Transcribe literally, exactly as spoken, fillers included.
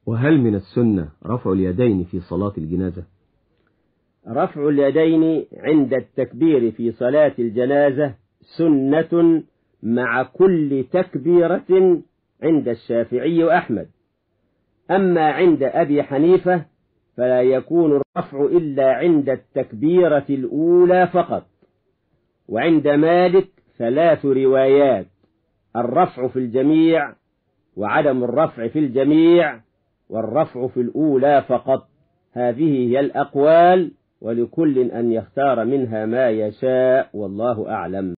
وهل من السنة رفع اليدين في صلاة الجنازة؟ رفع اليدين عند التكبير في صلاة الجنازة سنة مع كل تكبيرة عند الشافعي وأحمد. أما عند أبي حنيفة فلا يكون الرفع إلا عند التكبيرة الأولى فقط. وعند مالك ثلاث روايات: الرفع في الجميع، وعدم الرفع في الجميع، والرفع في الأولى فقط. هذه هي الأقوال، ولكل أن يختار منها ما يشاء، والله أعلم.